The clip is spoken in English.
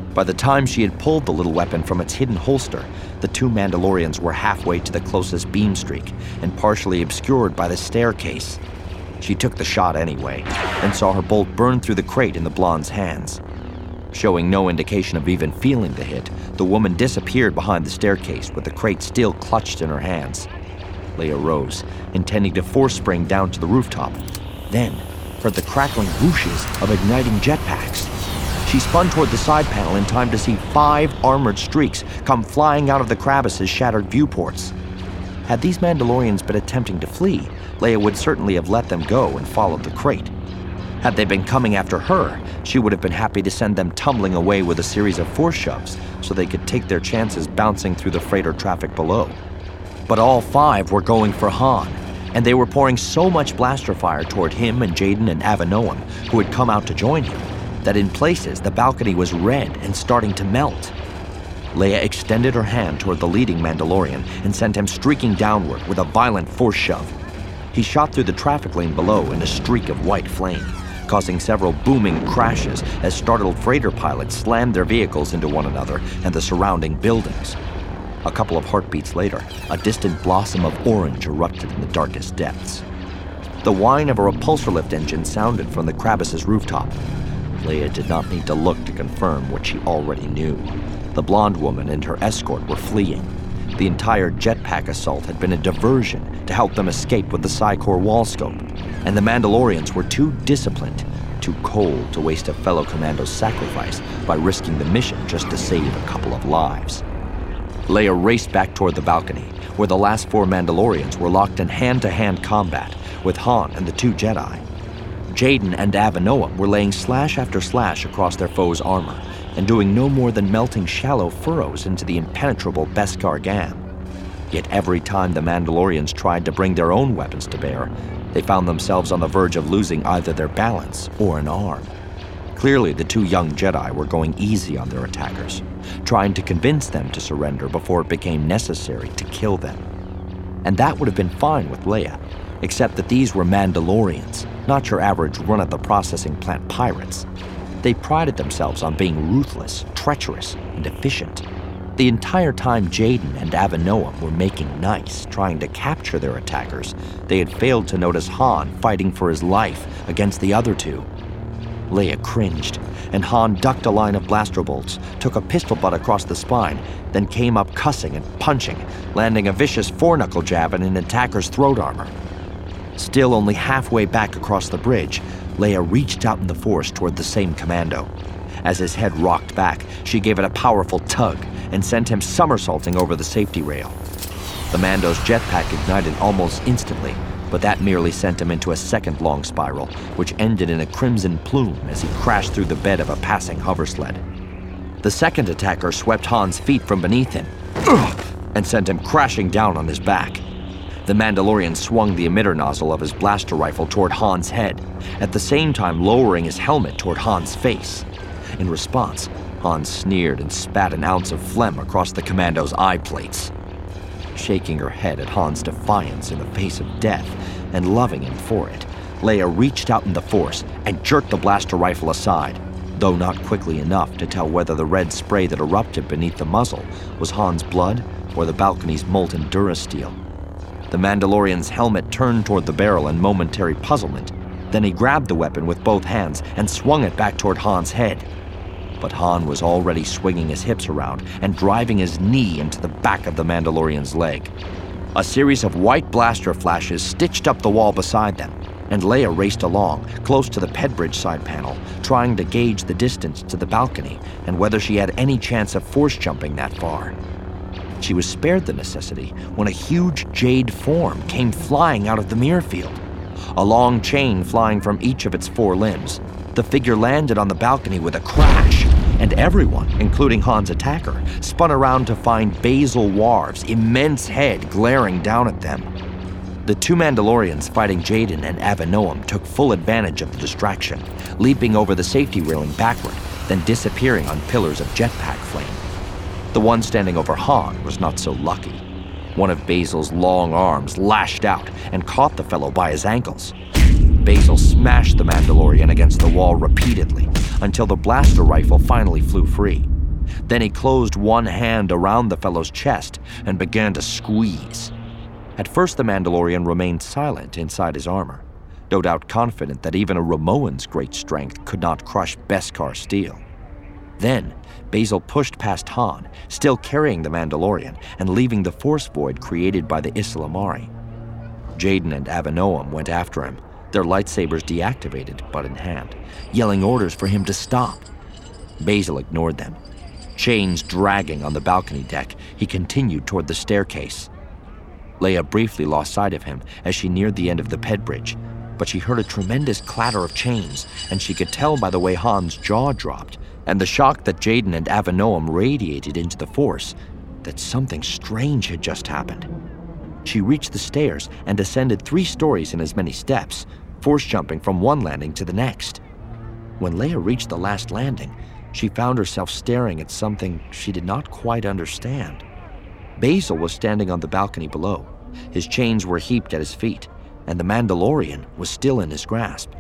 By the time she had pulled the little weapon from its hidden holster, the two Mandalorians were halfway to the closest beam streak and partially obscured by the staircase. She took the shot anyway and saw her bolt burn through the crate in the blonde's hands. Showing no indication of even feeling the hit, the woman disappeared behind the staircase with the crate still clutched in her hands. Leia rose, intending to force spring down to the rooftop, then heard the crackling whooshes of igniting jetpacks. She spun toward the side panel in time to see 5 armored streaks come flying out of the Crabus' shattered viewports. Had these Mandalorians been attempting to flee, Leia would certainly have let them go and followed the crate. Had they been coming after her, she would have been happy to send them tumbling away with a series of force shoves so they could take their chances bouncing through the freighter traffic below. But all 5 were going for Han, and they were pouring so much blaster fire toward him and Jaden and Avinoam, who had come out to join him, that in places the balcony was red and starting to melt. Leia extended her hand toward the leading Mandalorian and sent him streaking downward with a violent force shove. He shot through the traffic lane below in a streak of white flame, causing several booming crashes as startled freighter pilots slammed their vehicles into one another and the surrounding buildings. A couple of heartbeats later, a distant blossom of orange erupted in the darkest depths. The whine of a repulsor lift engine sounded from the Crabus' rooftop. Leia did not need to look to confirm what she already knew. The blonde woman and her escort were fleeing. The entire jetpack assault had been a diversion to help them escape with the Psychor wall scope, and the Mandalorians were too disciplined, too cold to waste a fellow commando's sacrifice by risking the mission just to save a couple of lives. Leia raced back toward the balcony, where the last 4 Mandalorians were locked in hand-to-hand combat with Han and the 2 Jedi. Jaden and Avinoam were laying slash after slash across their foe's armor and doing no more than melting shallow furrows into the impenetrable Beskar Gam. Yet every time the Mandalorians tried to bring their own weapons to bear, they found themselves on the verge of losing either their balance or an arm. Clearly, the 2 young Jedi were going easy on their attackers, trying to convince them to surrender before it became necessary to kill them. And that would have been fine with Leia, except that these were Mandalorians, not your average run-at-the-processing plant pirates. They prided themselves on being ruthless, treacherous, and efficient. The entire time Jaden and Avinoam were making nice, trying to capture their attackers, they had failed to notice Han fighting for his life against the other 2. Leia cringed, and Han ducked a line of blaster bolts, took a pistol butt across the spine, then came up cussing and punching, landing a vicious 4-knuckle jab in an attacker's throat armor. Still only halfway back across the bridge, Leia reached out in the Force toward the same commando. As his head rocked back, she gave it a powerful tug and sent him somersaulting over the safety rail. The Mando's jetpack ignited almost instantly, but that merely sent him into a second-long spiral, which ended in a crimson plume as he crashed through the bed of a passing hoversled. The second attacker swept Han's feet from beneath him and sent him crashing down on his back. The Mandalorian swung the emitter nozzle of his blaster rifle toward Han's head, at the same time lowering his helmet toward Han's face. In response, Han sneered and spat an ounce of phlegm across the commando's eye plates. Shaking her head at Han's defiance in the face of death and loving him for it, Leia reached out in the Force and jerked the blaster rifle aside, though not quickly enough to tell whether the red spray that erupted beneath the muzzle was Han's blood or the balcony's molten durasteel. The Mandalorian's helmet turned toward the barrel in momentary puzzlement. Then he grabbed the weapon with both hands and swung it back toward Han's head. But Han was already swinging his hips around and driving his knee into the back of the Mandalorian's leg. A series of white blaster flashes stitched up the wall beside them, and Leia raced along, close to the Pedbridge side panel, trying to gauge the distance to the balcony and whether she had any chance of force jumping that far. She was spared the necessity when a huge jade form came flying out of the mirror field. A long chain flying from each of its 4 limbs, the figure landed on the balcony with a crash, and everyone, including Han's attacker, spun around to find Basil Warv's immense head glaring down at them. The 2 Mandalorians fighting Jaden and Avinoam took full advantage of the distraction, leaping over the safety railing backward, then disappearing on pillars of jetpack flame. The one standing over Han was not so lucky. One of Basil's long arms lashed out and caught the fellow by his ankles. Basil smashed the Mandalorian against the wall repeatedly until the blaster rifle finally flew free. Then he closed one hand around the fellow's chest and began to squeeze. At first, the Mandalorian remained silent inside his armor, no doubt confident that even a Ramoan's great strength could not crush Beskar steel. Then, Bazel pushed past Han, still carrying the Mandalorian and leaving the force void created by the Ysalamiri. Jaden and Avinoam went after him, their lightsabers deactivated but in hand, yelling orders for him to stop. Bazel ignored them. Chains dragging on the balcony deck, he continued toward the staircase. Leia briefly lost sight of him as she neared the end of the ped bridge, but she heard a tremendous clatter of chains, and she could tell by the way Han's jaw dropped and the shock that Jaden and Avinoam radiated into the Force that something strange had just happened. She reached the stairs and descended 3 stories in as many steps, force jumping from one landing to the next. When Leia reached the last landing, she found herself staring at something she did not quite understand. Bazel was standing on the balcony below. His chains were heaped at his feet, and the Mandalorian was still in his grasp.